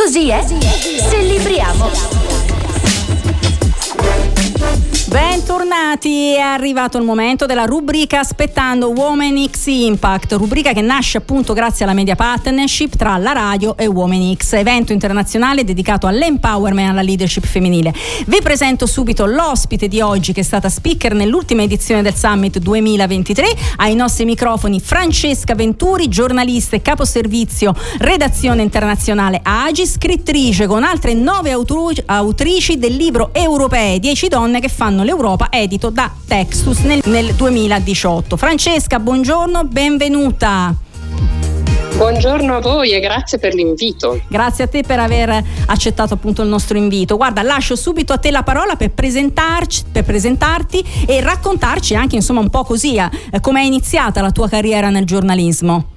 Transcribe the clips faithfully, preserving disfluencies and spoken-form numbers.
Così è, se libriamo. Bentornati, è arrivato il momento della rubrica Aspettando Women X Impact, rubrica che nasce appunto grazie alla media partnership tra la radio e Women X, evento internazionale dedicato all'empowerment e alla leadership femminile. Vi presento subito l'ospite di oggi, che è stata speaker nell'ultima edizione del Summit duemilaventitré. Ai nostri microfoni Francesca Venturi, giornalista e caposervizio redazione internazionale A G I, scrittrice con altre nove autori- autrici del libro Europee, dieci donne che fanno l'Europa, edito da Textus nel, nel duemiladiciotto. Francesca, buongiorno, benvenuta. Buongiorno a voi e grazie per l'invito. Grazie a te per aver accettato appunto il nostro invito. Guarda, lascio subito a te la parola per presentarci, per presentarti e raccontarci anche insomma un po' così eh, come è iniziata la tua carriera nel giornalismo.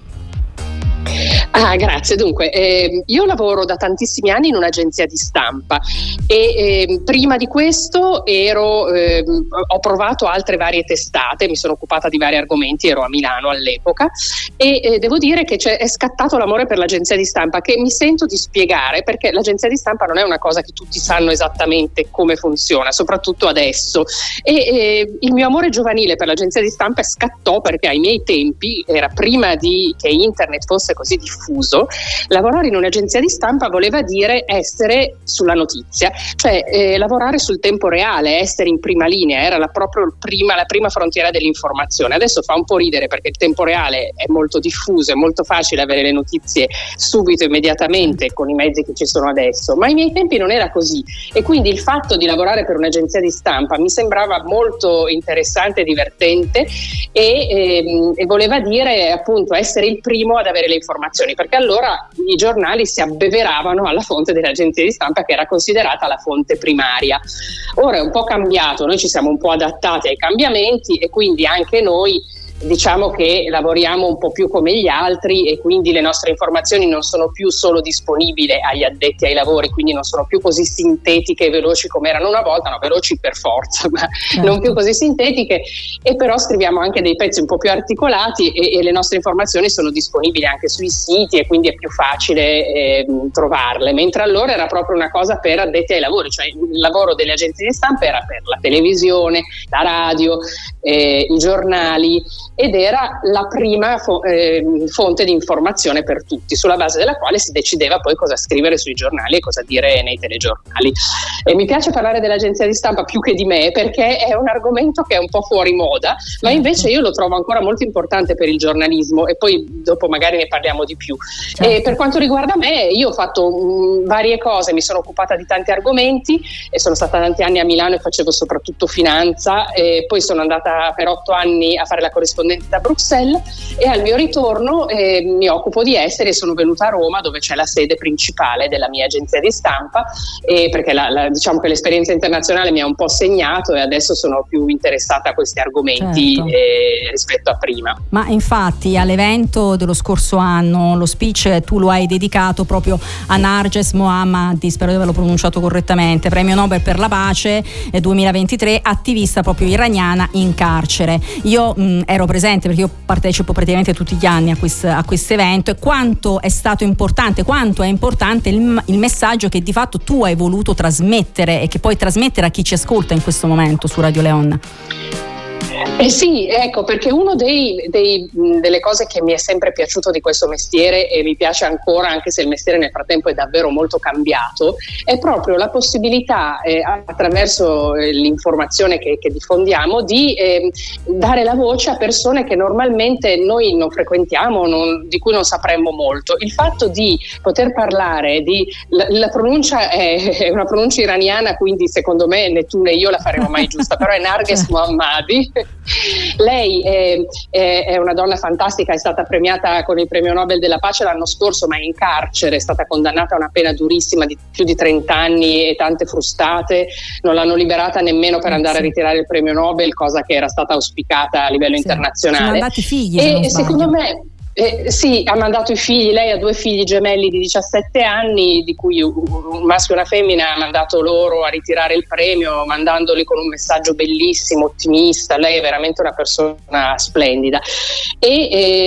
Ah, grazie. Dunque, eh, io lavoro da tantissimi anni in un'agenzia di stampa e eh, prima di questo ero, eh, ho provato altre varie testate, mi sono occupata di vari argomenti, ero a Milano all'epoca e eh, devo dire che c'è, è scattato l'amore per l'agenzia di stampa, che mi sento di spiegare, perché l'agenzia di stampa non è una cosa che tutti sanno esattamente come funziona, soprattutto adesso, e eh, il mio amore giovanile per l'agenzia di stampa scattò perché ai miei tempi, era prima di che internet fosse così diffuso, lavorare in un'agenzia di stampa voleva dire essere sulla notizia, cioè eh, lavorare sul tempo reale, essere in prima linea, era la, proprio prima, la prima frontiera dell'informazione. Adesso fa un po' ridere perché il tempo reale è molto diffuso, è molto facile avere le notizie subito, immediatamente, con i mezzi che ci sono adesso, ma ai miei tempi non era così, e quindi il fatto di lavorare per un'agenzia di stampa mi sembrava molto interessante e divertente e, ehm, e voleva dire appunto essere il primo ad avere le informazioni, perché allora i giornali si abbeveravano alla fonte dell'agenzia di stampa, che era considerata la fonte primaria. Ora è un po' cambiato, noi ci siamo un po' adattati ai cambiamenti e quindi anche noi diciamo che lavoriamo un po' più come gli altri e quindi le nostre informazioni non sono più solo disponibili agli addetti ai lavori, quindi non sono più così sintetiche e veloci come erano una volta, no, veloci per forza, ma certo, non più così sintetiche, e però scriviamo anche dei pezzi un po' più articolati e, e le nostre informazioni sono disponibili anche sui siti e quindi è più facile eh, trovarle, mentre allora era proprio una cosa per addetti ai lavori, cioè il lavoro delle agenzie di stampa era per la televisione, la radio, eh, i giornali, ed era la prima fo- eh, fonte di informazione per tutti, sulla base della quale si decideva poi cosa scrivere sui giornali e cosa dire nei telegiornali. E mi piace parlare dell'agenzia di stampa più che di me, perché è un argomento che è un po' fuori moda, ma invece io lo trovo ancora molto importante per il giornalismo, e poi dopo magari ne parliamo di più. Certo. E per quanto riguarda me, io ho fatto mh, varie cose, mi sono occupata di tanti argomenti e sono stata tanti anni a Milano e facevo soprattutto finanza, e poi sono andata per otto anni a fare la corrispondenza da Bruxelles, e al mio ritorno eh, mi occupo di esteri e sono venuta a Roma, dove c'è la sede principale della mia agenzia di stampa, e perché la, la, diciamo che l'esperienza internazionale mi ha un po' segnato e adesso sono più interessata a questi argomenti. Certo. eh, rispetto a prima. Ma infatti all'evento dello scorso anno lo speech tu lo hai dedicato proprio a Narges Mohammadi, spero di averlo pronunciato correttamente, premio Nobel per la pace eh, duemilaventitré, attivista proprio iraniana in carcere. Io mh, ero presente perché io partecipo praticamente tutti gli anni a questo a questo evento, e quanto è stato importante, quanto è importante il, il messaggio che di fatto tu hai voluto trasmettere e che puoi trasmettere a chi ci ascolta in questo momento su Radio Leon. Eh sì, ecco, perché uno dei, dei, delle cose che mi è sempre piaciuto di questo mestiere, e mi piace ancora anche se il mestiere nel frattempo è davvero molto cambiato, è proprio la possibilità eh, attraverso eh, l'informazione che, che diffondiamo di eh, dare la voce a persone che normalmente noi non frequentiamo, non, di cui non sapremmo molto. Il fatto di poter parlare di la, la pronuncia è, è una pronuncia iraniana, quindi secondo me né tu né io la faremo mai giusta, però è Narges Mohammadi. Lei è, è, è una donna fantastica, è stata premiata con il premio Nobel della pace l'anno scorso, ma è in carcere, è stata condannata a una pena durissima di più di trenta anni e tante frustate, non l'hanno liberata nemmeno per andare a ritirare il premio Nobel, cosa che era stata auspicata a livello sì, internazionale. Sono andati figli, e secondo me Eh, sì, ha mandato i figli, lei ha due figli gemelli di diciassette anni, di cui un maschio e una femmina, ha mandato loro a ritirare il premio, mandandoli con un messaggio bellissimo, ottimista. Lei è veramente una persona splendida. E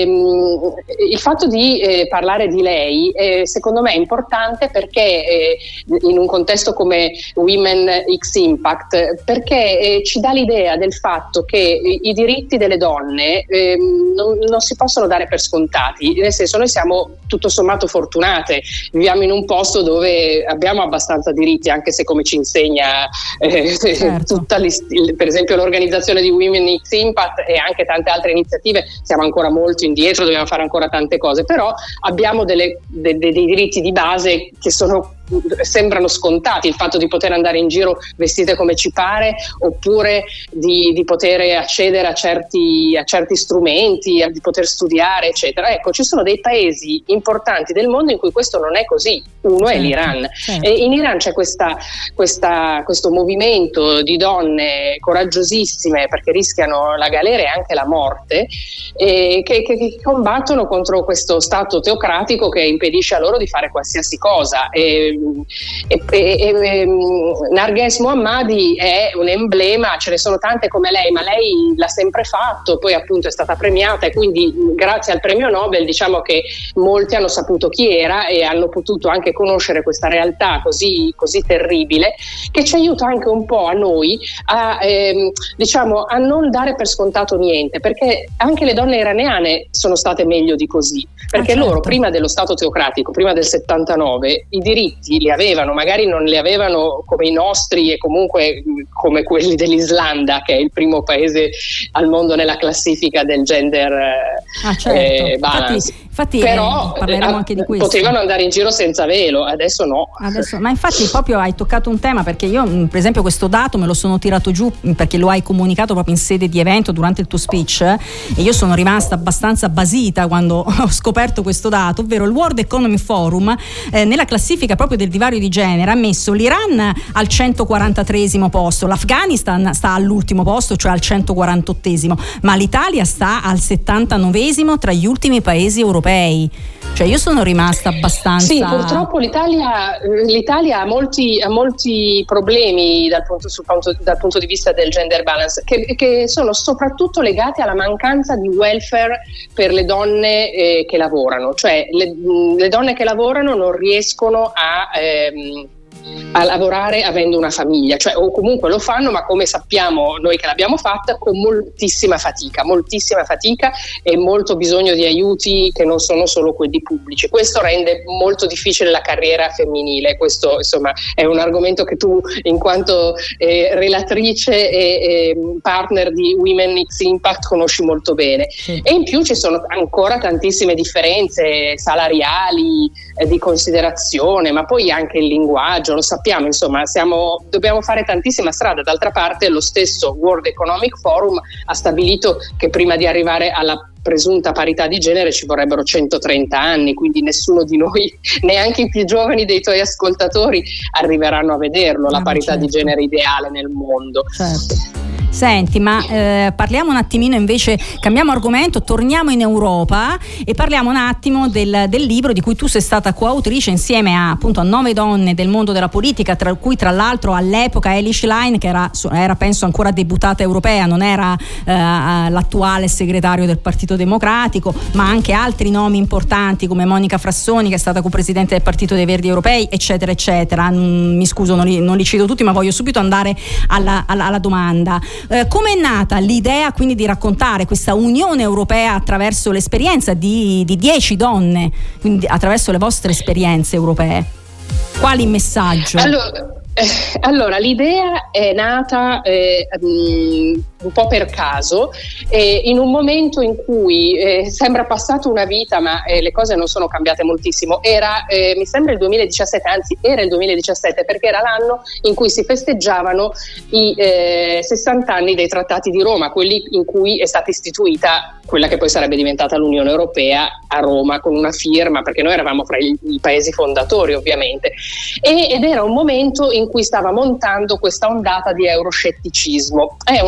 ehm, il fatto di eh, parlare di lei eh, secondo me è importante perché eh, in un contesto come Women X Impact, perché eh, ci dà l'idea del fatto che i, i diritti delle donne eh, non, non si possono dare per scontati, nel senso, noi siamo tutto sommato fortunate, viviamo in un posto dove abbiamo abbastanza diritti, anche se, come ci insegna eh, certo. tutta per esempio l'organizzazione di Women X Impact e anche tante altre iniziative, siamo ancora molto indietro, dobbiamo fare ancora tante cose, però abbiamo delle, de, de, dei diritti di base che sono sembrano scontati, il fatto di poter andare in giro vestite come ci pare, oppure di, di poter accedere a certi, a certi strumenti, a, di poter studiare, eccetera. Ecco, ci sono dei paesi importanti del mondo in cui questo non è così. Uno certo, è l'Iran. Certo. E in Iran c'è questa, questa, questo movimento di donne coraggiosissime, perché rischiano la galera e anche la morte, eh, che, che, che combattono contro questo stato teocratico che impedisce a loro di fare qualsiasi cosa. E, E, e, e, Narges Mohammadi è un emblema, ce ne sono tante come lei, ma lei l'ha sempre fatto, poi appunto è stata premiata e quindi grazie al premio Nobel diciamo che molti hanno saputo chi era e hanno potuto anche conoscere questa realtà così, così terribile, che ci aiuta anche un po' a noi a, ehm, diciamo, a non dare per scontato niente, perché anche le donne iraniane sono state meglio di così, perché ah, certo. loro prima dello Stato teocratico, prima del settantanove, i diritti li avevano, magari non li avevano come i nostri e comunque come quelli dell'Islanda, che è il primo paese al mondo nella classifica del gender ah, certo. eh, balance. Infatti, infatti però eh, parleremo eh, anche di questo. Potevano andare in giro senza velo, adesso no. Adesso, ma infatti proprio hai toccato un tema, perché io per esempio questo dato me lo sono tirato giù perché lo hai comunicato proprio in sede di evento durante il tuo speech e io sono rimasta abbastanza basita quando ho scoperto questo dato, ovvero il World Economic Forum eh, nella classifica proprio del divario di genere ha messo l'Iran al centoquarantatreesimo posto, l'Afghanistan sta all'ultimo posto, cioè al centoquarantottesimo, ma l'Italia sta al settantanovesimo tra gli ultimi paesi europei. Cioè io sono rimasta abbastanza... Sì, purtroppo l'Italia, l'Italia ha molti, ha molti problemi dal punto, sul punto, dal punto di vista del gender balance, che, che sono soprattutto legati alla mancanza di welfare per le donne eh, che lavorano. Cioè le, le donne che lavorano non riescono a... Ehm, a lavorare avendo una famiglia, cioè o comunque lo fanno, ma come sappiamo noi che l'abbiamo fatta, con moltissima fatica, moltissima fatica e molto bisogno di aiuti che non sono solo quelli pubblici. Questo rende molto difficile la carriera femminile. Questo insomma è un argomento che tu, in quanto eh, relatrice e, e partner di Women X Impact, conosci molto bene. Sì. E in più ci sono ancora tantissime differenze salariali, eh, di considerazione, ma poi anche il linguaggio. Lo sappiamo, insomma, siamo, dobbiamo fare tantissima strada. D'altra parte lo stesso World Economic Forum ha stabilito che prima di arrivare alla presunta parità di genere ci vorrebbero centotrenta anni, quindi nessuno di noi, neanche i più giovani dei tuoi ascoltatori, arriveranno a vederlo, la ah, parità certo. di genere ideale nel mondo. Certo. Senti, ma eh, parliamo un attimino invece, cambiamo argomento, torniamo in Europa e parliamo un attimo del, del libro di cui tu sei stata coautrice insieme a, appunto, a nove donne del mondo della politica, tra cui tra l'altro all'epoca Elish Line, che era, era penso ancora deputata europea, non era eh, l'attuale segretario del Partito Democratico, ma anche altri nomi importanti come Monica Frassoni, che è stata copresidente del Partito dei Verdi Europei, eccetera eccetera. Mm, mi scuso, non li, non li cito tutti, ma voglio subito andare alla, alla, alla domanda. Eh, come è nata l'idea quindi di raccontare questa Unione Europea attraverso l'esperienza di, di dieci donne, quindi attraverso le vostre esperienze europee? Quali messaggio? Allora, eh, allora l'idea è nata eh, um, un po' per caso, eh, in un momento in cui eh, sembra passata una vita, ma eh, le cose non sono cambiate moltissimo. Era, eh, mi sembra il duemiladiciassette, anzi era il duemiladiciassette, perché era l'anno in cui si festeggiavano i eh, sessanta anni dei Trattati di Roma, quelli in cui è stata istituita quella che poi sarebbe diventata l'Unione Europea a Roma, con una firma, perché noi eravamo fra i, i paesi fondatori ovviamente, e, ed era un momento in cui stava montando questa ondata di euroscetticismo. È una parola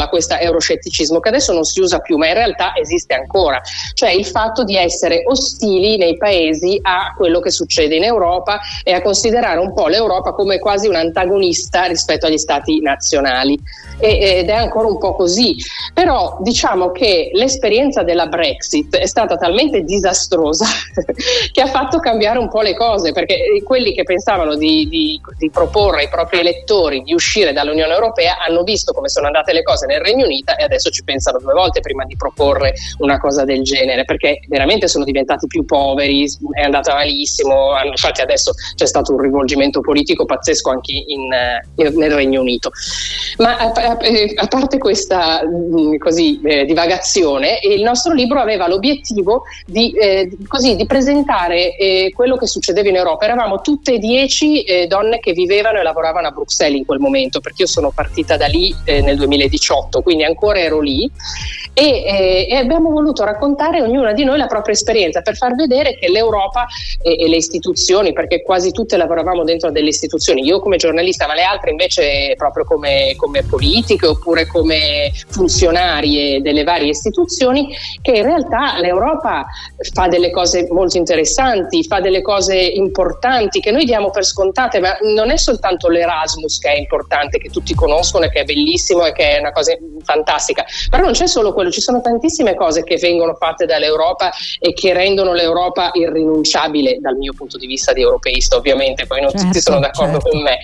parola, questo euroscetticismo che adesso non si usa più, ma in realtà esiste ancora, cioè il fatto di essere ostili nei paesi a quello che succede in Europa e a considerare un po' l'Europa come quasi un antagonista rispetto agli stati nazionali. Ed è ancora un po' così, però diciamo che l'esperienza della Brexit è stata talmente disastrosa che ha fatto cambiare un po' le cose, perché quelli che pensavano di, di, di proporre ai propri elettori di uscire dall'Unione Europea hanno visto come sono andate le cose nel Regno Unito e adesso ci pensano due volte prima di proporre una cosa del genere, perché veramente sono diventati più poveri, è andata malissimo, infatti adesso c'è stato un rivolgimento politico pazzesco anche in, in, nel Regno Unito. Ma a, a, a parte questa mh, così eh, divagazione, il nostro libro aveva l'obiettivo di, eh, così, di presentare eh, quello che succedeva in Europa. Eravamo tutte e dieci eh, donne che vivevano e lavoravano a Bruxelles in quel momento, perché io sono partita da lì eh, nel duemiladiciotto, quindi ancora ero lì, e, eh, e abbiamo voluto raccontare ognuna di noi la propria esperienza per far vedere che l'Europa e, e le istituzioni, perché quasi tutte lavoravamo dentro delle istituzioni, io come giornalista, ma le altre invece proprio come, come politiche oppure come funzionarie delle varie istituzioni, che in realtà l'Europa fa delle cose molto interessanti, fa delle cose importanti che noi diamo per scontate, ma non è soltanto l'Erasmus che è importante, che tutti conoscono e che è bellissimo e che è una cosa fantastica, però non c'è solo quello, ci sono tantissime cose che vengono fatte dall'Europa e che rendono l'Europa irrinunciabile dal mio punto di vista di europeista, ovviamente, poi non certo, tutti sono d'accordo certo. con me.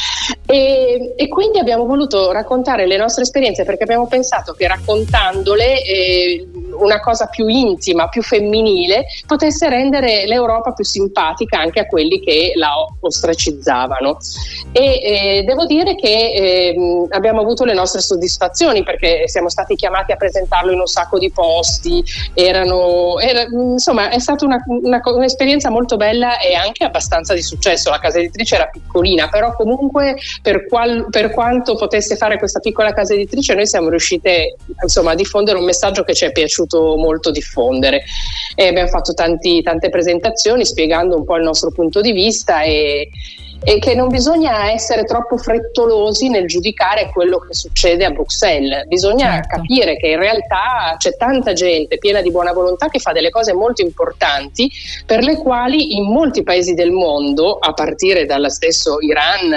E, e quindi abbiamo voluto raccontare le nostre esperienze, perché abbiamo pensato che raccontandole eh, una cosa più intima, più femminile, potesse rendere l'Europa più simpatica anche a quelli che la ostracizzavano. E eh, devo dire che eh, abbiamo avuto le nostre soddisfazioni, perché siamo stati chiamati a presentarlo in un sacco di posti, erano, era, insomma è stata una, una, un'esperienza molto bella e anche abbastanza di successo. La casa editrice era piccolina, però comunque per, qual, per quanto potesse fare questa piccola casa editrice, noi siamo riuscite insomma a diffondere un messaggio che ci è piaciuto molto diffondere, e abbiamo fatto tanti, tante presentazioni spiegando un po' il nostro punto di vista e e che non bisogna essere troppo frettolosi nel giudicare quello che succede a Bruxelles, bisogna certo. capire che in realtà c'è tanta gente piena di buona volontà che fa delle cose molto importanti, per le quali in molti paesi del mondo, a partire dallo stesso Iran,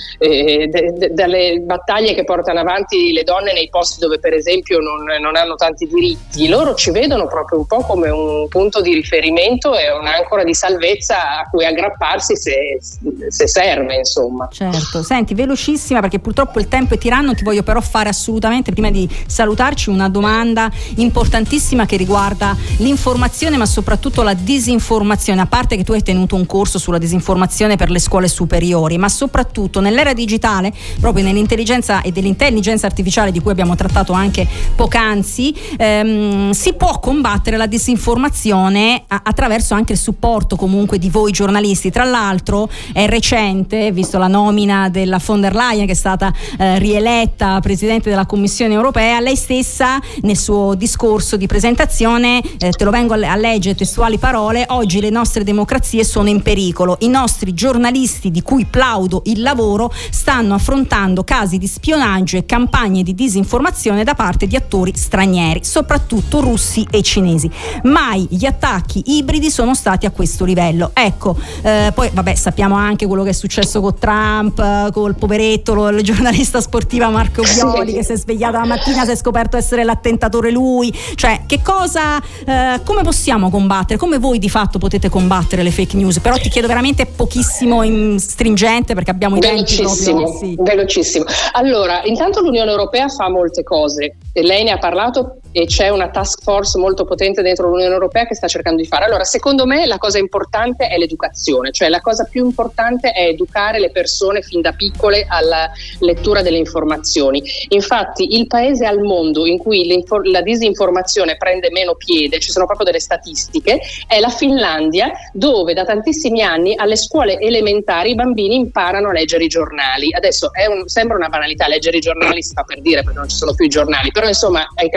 eh, de, de, dalle battaglie che portano avanti le donne nei posti dove per esempio non, non hanno tanti diritti, loro ci vedono proprio un po' come un punto di riferimento e un'ancora di salvezza a cui aggrapparsi se, se serve, insomma. Certo. Senti, velocissima perché purtroppo il tempo è tiranno, ti voglio però fare assolutamente, prima di salutarci, una domanda importantissima che riguarda l'informazione ma soprattutto la disinformazione, a parte che tu hai tenuto un corso sulla disinformazione per le scuole superiori, ma soprattutto nell'era digitale, proprio nell'intelligenza e dell'intelligenza artificiale di cui abbiamo trattato anche poc'anzi, ehm, si può combattere la disinformazione a- attraverso anche il supporto comunque di voi giornalisti. Tra l'altro è recente, visto la nomina della von der Leyen che è stata eh, rieletta Presidente della Commissione Europea, lei stessa nel suo discorso di presentazione, eh, te lo vengo a, a leggere testuali parole: oggi le nostre democrazie sono in pericolo, i nostri giornalisti di cui plaudo il lavoro stanno affrontando casi di spionaggio e campagne di disinformazione da parte di attori stranieri, soprattutto russi e cinesi. Mai gli attacchi ibridi sono stati a questo livello. Ecco, eh, poi vabbè, sappiamo anche quello che è successo con Trump, col poveretto, lo, il giornalista sportiva Marco Violi che si è svegliato la mattina, si è scoperto essere l'attentatore lui. Cioè, che cosa, eh, come possiamo combattere? Come voi di fatto potete combattere le fake news? Però ti chiedo veramente pochissimo in stringente, perché abbiamo i tempi proprio. Sì. Velocissimo. Allora, intanto l'Unione Europea fa molte cose, e lei ne ha parlato, e c'è una task force molto potente dentro l'Unione Europea che sta cercando di fare. Allora, secondo me la cosa importante è l'educazione, cioè la cosa più importante è educare le persone fin da piccole alla lettura delle informazioni. Infatti il paese al mondo in cui la disinformazione prende meno piede, ci sono proprio delle statistiche, è la Finlandia, dove da tantissimi anni alle scuole elementari i bambini imparano a leggere i giornali. Adesso è un, sembra una banalità, leggere i giornali si fa per dire perché non ci sono più i giornali, però insomma hai capito cosa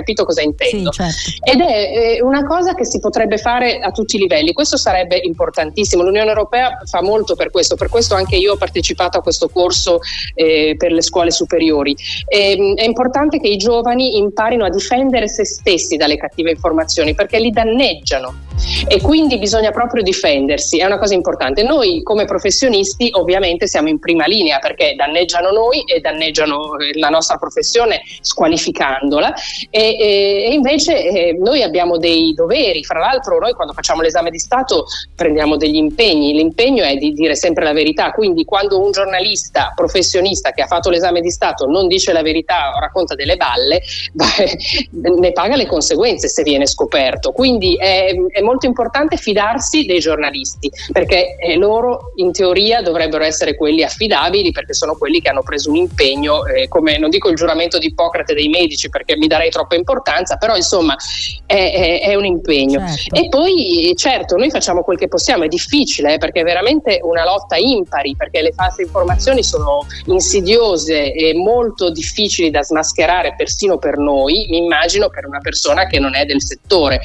intendo. Sì, certo. Ed è eh, una cosa che si potrebbe fare a tutti i livelli, questo sarebbe importantissimo. L'Unione Europea fa molto per questo, per questo anche io ho partecipato a questo corso eh, per le scuole superiori. E, è importante che i giovani imparino a difendere se stessi dalle cattive informazioni, perché li danneggiano e quindi bisogna proprio difendersi, è una cosa importante. Noi come professionisti ovviamente siamo in prima linea, perché danneggiano noi e danneggiano la nostra professione squalificandola, e, e, e invece eh, noi abbiamo dei doveri. Fra l'altro noi quando facciamo l'esame di Stato prendiamo degli impegni, l'impegno è di dire sempre la verità, quindi quando un giornalista professionista che ha fatto l'esame di Stato non dice la verità o racconta delle balle, beh, ne paga le conseguenze se viene scoperto. Quindi è, è molto importante fidarsi dei giornalisti, perché eh, loro in teoria dovrebbero essere quelli affidabili, perché sono quelli che hanno preso un impegno, eh, come non dico il giuramento di Ippocrate dei medici perché mi darei troppa importanza, però insomma è, è, è un impegno. Certo. E poi certo noi facciamo quel che possiamo, è difficile eh, perché è veramente una lotta impari, perché le false informazioni sono insidiose e molto difficili da smascherare persino per noi, mi immagino per una persona che non è del settore.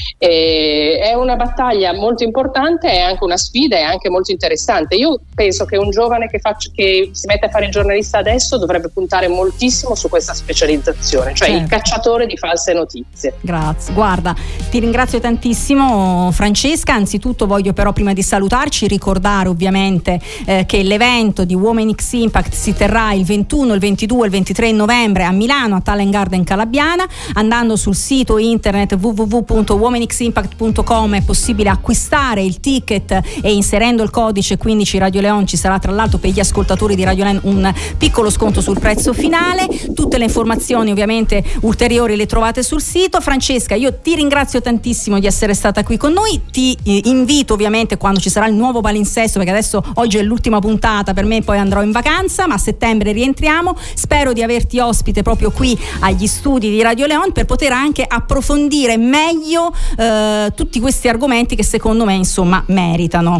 E è una battaglia molto importante, è anche una sfida, è anche molto interessante. Io penso che un giovane che, faccio, che si mette a fare il giornalista adesso dovrebbe puntare moltissimo su questa specializzazione, cioè certo. il cacciatore di false notizie. Grazie, guarda, ti ringrazio tantissimo Francesca. Anzitutto voglio però, prima di salutarci, ricordare ovviamente eh, che l'evento di Women X Impact si terrà il ventuno, il ventidue e il ventitré novembre a Milano, a Talent Garden Calabiana. Andando sul sito internet w w w punto women x impact punto com è possibile acquistare il ticket, e inserendo il codice quindici Radio Leon ci sarà tra l'altro per gli ascoltatori di Radio Leon un piccolo sconto sul prezzo finale. Tutte le informazioni ovviamente ulteriori le trovate sul sito. Francesca, io ti ringrazio tantissimo di essere stata qui con noi, ti eh, invito ovviamente quando ci sarà il nuovo palinsesto, perché adesso oggi è l'ultima puntata per me, poi andrò in vacanza, ma a settembre rientriamo. Spero di averti ospite proprio qui agli studi di Radio Leon per poter anche approfondire meglio eh, tutti questi argomenti che secondo me insomma meritano.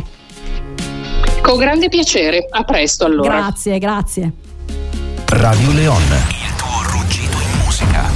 Con grande piacere, a presto allora. Grazie, grazie. Radio Leon.